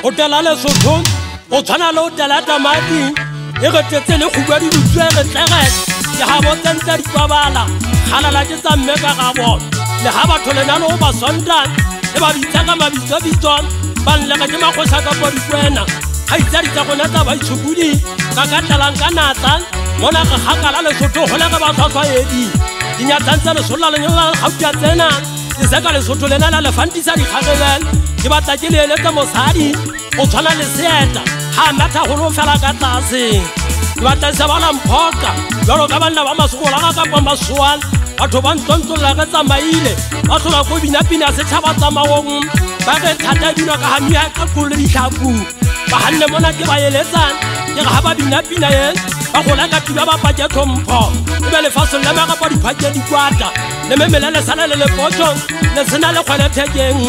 go tela le sotho o tshwana le o tela tamati e re tetse le khubwa di butswere tlege ke ha botsentse di kwabala khalala ke tsa mme ka gabo le ha batho le nalo ba sonda e ba bitsa ka mabitso bitso ba nle ke magosa ka bo dikwena ha itsa di tsa gona tsa ba itshubudi ka ka tlalang ka natsa mona ga khakala le sotho go le ka ba tshwa edi dinyatsa le solla le nyola ga tsa tsena ke seka le sotho le nala le fantisa di khagele ke batla ke le ka mosadi o tshwana le seeta ha matha go lo fela ka tlase ke batla se bana mphoka jalo ka bana ba masogola ga ka kwa maswal batho ba ntontsolla ka tsamaile ba tlola go binapina se tshaba tsamawong ba re thata dina ka hamia ka kolo ditlhapu ba hanne mona ke ba eletsang ke ga ba binapina ye ba go la ka tiba ba pa ke thompho e be le fasol la maka pa diphake di kwata le memelele sala le lepotso le sena le khwele thekeng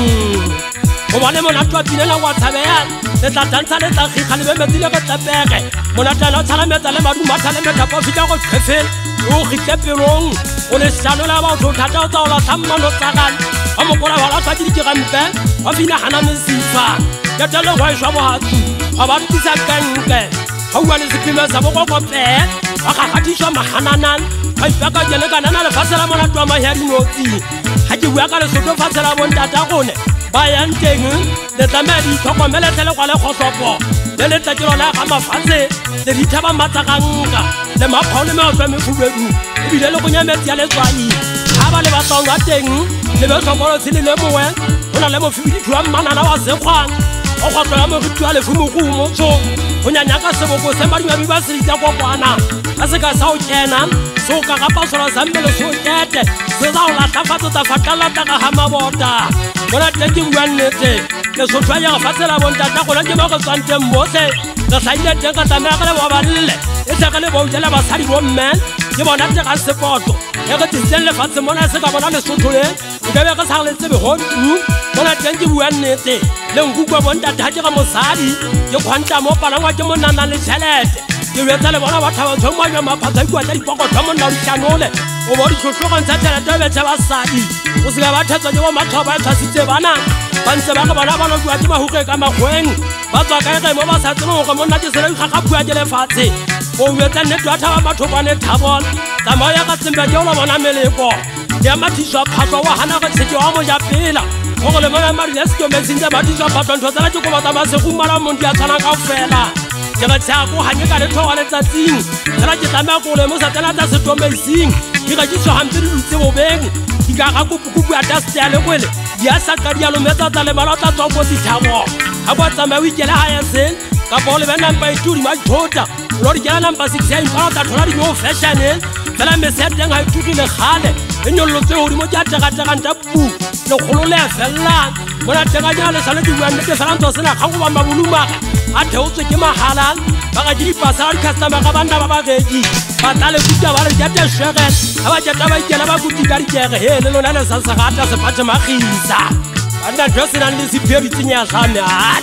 go bone mona twa pinela wa tshabeya le tla dantsha le tla khikha le metsi le go tlapege mona tla tshala metsa le maduma tshala metsa po fika go khefel o khitse pelong o le shalo la ba go thata o tsa o la tsamma no tsagan o mo kora wala tsa di gampe o bina hana mesifa ya tele go shwa bo hatsu ga ba tisa kanke ga wa le sepima sa bo go pe wa ga gatiswa mahananan ga ipaka jene kana na le fasela mona twa ma ya dinotsi ha ke bua ka le soto fasela bo ntata gone ba yang teng le tsamedi tlhokomele tele kwa le khosopo le tlatelo la ga mafatse le dithaba matsakanka le maphaole me o tswa mefubedu e bile le go nyametsi ya letswani ha ba le batlang wa teng le be tlhokolo tsile le mowe ona le mofibidi thwa mmanana wa sekgwang o go tlola mo go twa le fumukumo tso go nyanya ka seboko se madi ba se ditsa kokwana a se ka sa o kena so ka ga pasora sa mmele so kete se za o la tafatsa ta fatala ta ga ha mabota bona teng bua nnete le sotho ya ga fatsela bonta ta go la ke ba go tsante mbotle ga saile teng ka tsamaya ka le ba balle e tsa ka le bo jela ba sadi bo mme ke bona te ga sepoto ya ga tselle fatse mona se ka bona le sotho le e ka be ga sa le tsebe ho bona teng bua nnete le ngukwa bonta ta ga mosadi ke khwanta mo palangwa ke monana le chelete ke wetsa le bona ba thaba tsoma ya maphatsa kwa tsa dipoko tsa monna le tsanole o bo di tshotlo ntse tela tebe tsa basadi o se ba thatsa ke bo mathoba ba tshasitse bana ba ntse ba ga bana ba no bua ke ba huke ka magweng ba tswa ka ge mo ba sa tseno go monna ke sele ga ga bua ke le fatshe o wetsa ne twa thaba batho ba ne thabol tsamaya ka tsemba ke o bona meleko ya mathiswa phatwa wa hana ga tsheke wa mo ja pela go go le bona mari ya se me sinja mathiswa phatwa ntho tsala ke go batla ba se go mara mondi ya tsana ka fela ke ga tsa go hanye ka le thoga le tsatsing tsala ke tsamaya go le mo sa tsela tsa se tomesing ke ga ditso hampe di tse bobeng di ka ga kupu ya tsa le kwele ya sa ka di alo metsa tsa le mala tsa tswa go dithabo ha ba tsamaya wi kela ha ya sen ka bole ba namba itudi ma thota lo di kela namba 6 ya impa ta thola di no fashion tsala me se teng ha itudi le khale e nyollo tse hodi mo tja tega nta pu le kholo le fella bona tega ja le sala di bua nnete fela ntse sena ga go ba mabuluma a theotswe ke mahala ba ga di pasa di customer ga banda ba ba gedi ba tla le kuta ba re jate shege ha ba jata ba ikela ba kuti ka dikege he le lona le sa gata se pathe magisa banda dressing le siperi tsinya game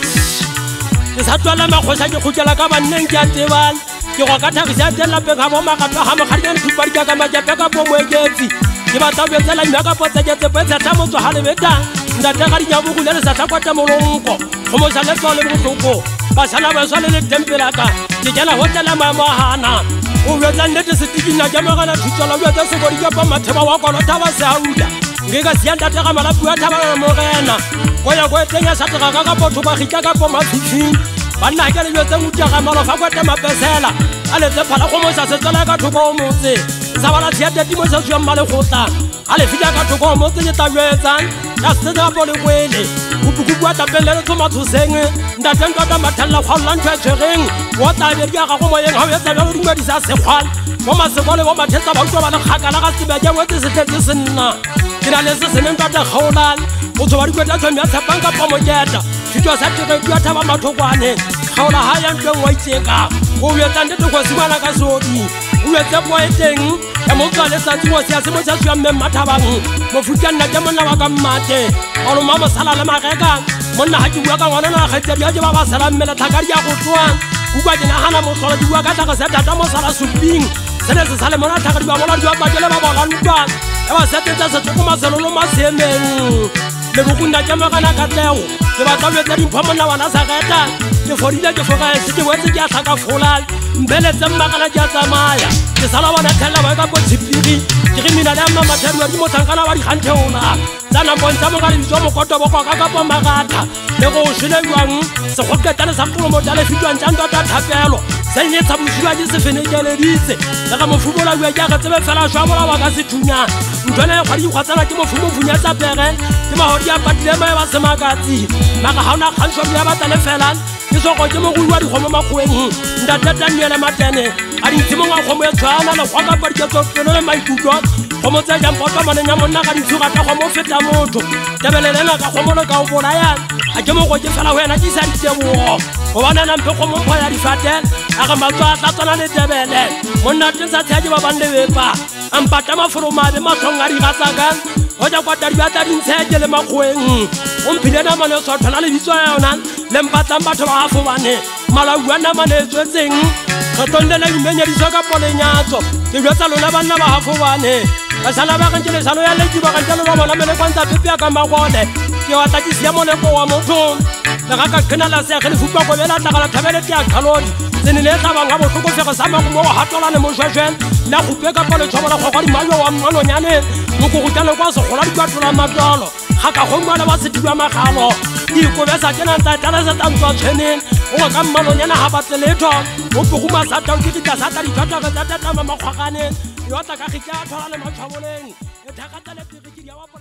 ke sa tswala magosha ke khutela ka banneng ke a tebana ke go ka thagisa tela pe ga bo magato ha mo khadiane thupari ka ma jape ka bo moeketsi ke ba tla betsela nya ka potsa ke tse petsa tsa motso ha le beta nda tega di nyabu le sa tla kwata molonko go mo sala tsole mo tloko ba sala ba sala le tempela ka ke jana hotela ma mahana o wetsa nnete se tikinya ke magana thutsala o wetsa se go di ka pa matheba wa kono thaba se hauda nge ka sianda tega mala bua thaba mo rena go ya go tsenya sa tega ka potho ba khika ka po mathutsi banna ke le wetsa mutya ga mala fa kwata mapesela ale tse phala go mo sa se tsala ka thoko mo tse sa bala tsiata di mo sa tswa male gotla ale fika ka thoko mo tse ta wetsa ya se da bo le kwele bua tapele le tsoma thuseng nda teng ka mathalla khwalla ntwe tshegeng wa ta be ya ga go mo yeng ha ya tsa di ngadi sa se khwala mo masekole wa mathetsa ba utlwa ba le khakala ga tsebe ke wetse se tletse senna ke na le se seneng ka ta khaulan o tswa di kweta tsoma ya tsapang ka pomo keta fitwa sa tere di atha ba mathokwane khaula ha ya ntwe wa itseka o yetsa ndete go simana ka sodi o yetsa bo eteng ya mo tsale sa tsi mo sia se mo tsa tswa mme mathabang mo futana ke monna wa ka mmate o mama sala le mageka monna ha ke bua ka ngwana na kgetsa dia je ba ba sala mmela thakari ya go tswa ku kwa ke na hana mo sola di bua ka tla sa tata mo sala suping sene se sale mona thakari ba bona di ba ke le ba bona ntwa e ba se tsa se tsoko maselo lo masemeng le bokunda ke magana ka tleo ke batla go etsa dimpho monna wana sa geta ke fodile ke foga ke wetse ke a tlhaka fola mbeletse magana ke a tsamaya ke sala bona thella ba ka botsipiri ke re mina le mama thero di motsankana ba di gantheona tsana bontsha mo ga le ditso mo koto bo ka ka magata le go shile jwang se go ketana sa go mo dale fitwang tjantwa ta thapelo se ne tsa boshiwa di se fenekeleditse le ga mofumola bua ke ga tsebe fela shwa bola wa ka se thunya ntwana ga di kgwatsana ke mofumo vunya tsa pere ke mahodi a patile ba ba se makatsi maka ha ona khansho ya batale fela ke so go ke mo go bua di gomo makgweng nda tata nyele matene a di tsimo ga gomo e tshwana le go ka pa di tso pelo le maikutlo go mo tsa jang potwa maneng ya monna ga di tsuga ka go mo feta motho tebelelena ka go mo le ka o bona ya a ke mo go ke fela wena ke sa ditebo go bana na mpe go mo phoya di fatel a ga matswa tla tsana le tebele monna tsa tshaje ba bande bepa ampata maforo made matlonga di gatsaka go ja kwa tadi ba tadi ntsheke le makgweng o mphile na mane so thana le bitso yona le mpatsa batho ba afo bane malawa na mane tswetseng khotondela imenya di soka polenyatso ke jwetsa lona banna ba afo bane ba sala ba kantele salo ya leki ba kantele ba bona mele kwanta pepe ka magone ke wa tla tsia mole ko wa motho le ga ka khena la se ga le fupa go bela tla ga thabele ke a khalodi tsene le tla banga botlhoko fega sa mo mo hatola le mo shweshwe la go peka pa le tshobala go di malwa wa mmanonyane mo go gutana kwa se gola di kwatlola matolo ga ka go mmala ba se diwa magalo di go besa tsena tsa tala sa tantswa tshweneng o ka mmanonyana ha ba tseletho o poguma sa tau ke ka sa ta di thata ka tata mama khwagane yo tla ka khitla thola le matshaboleng e thakata le tiri ya